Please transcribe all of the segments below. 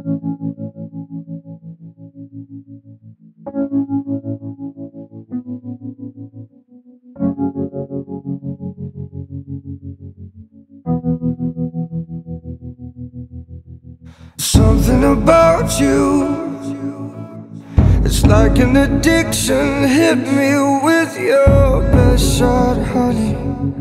Something about you, it's like an addiction. Hit me with your best shot, honey.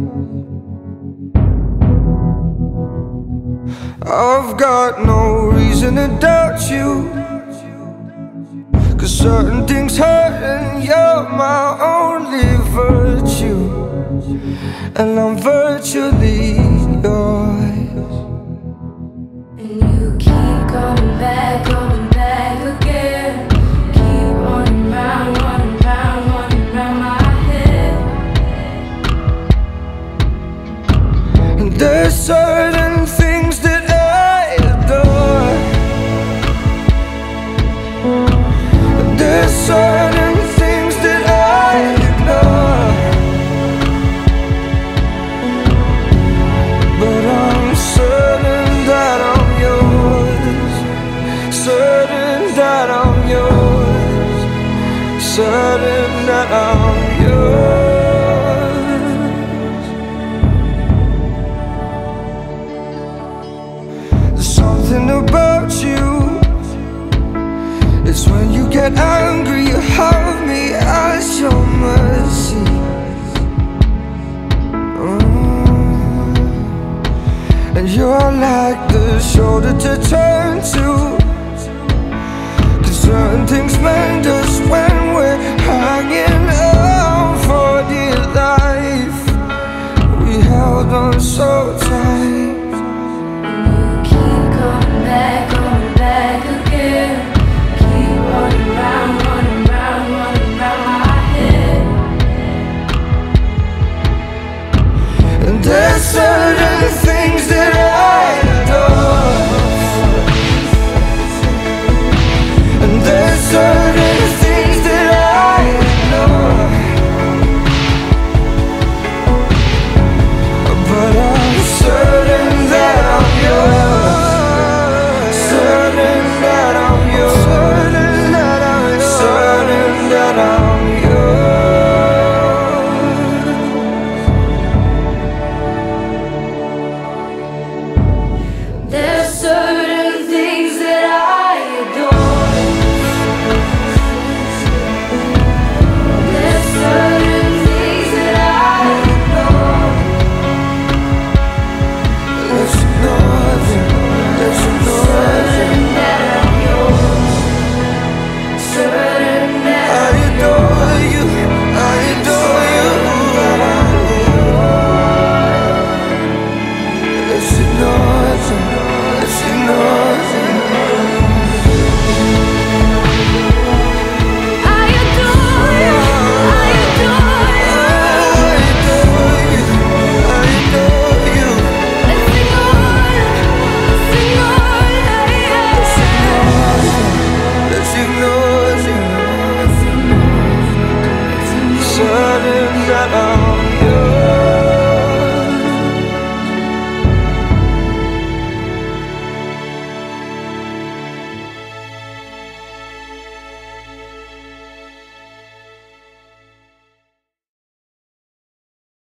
I've got no reason to doubt you, 'cause certain things hurt and you're my only virtue, and I'm virtually yours. And you keep coming back again. Keep running round my head. And there's certain things that I adore, and there's certain things that I ignore, but I'm certain that I'm yours, certain that I'm yours, certain that I'm yours. There's something about you, it's when you get angry, you have me as your mercy. And you're like the shoulder to turn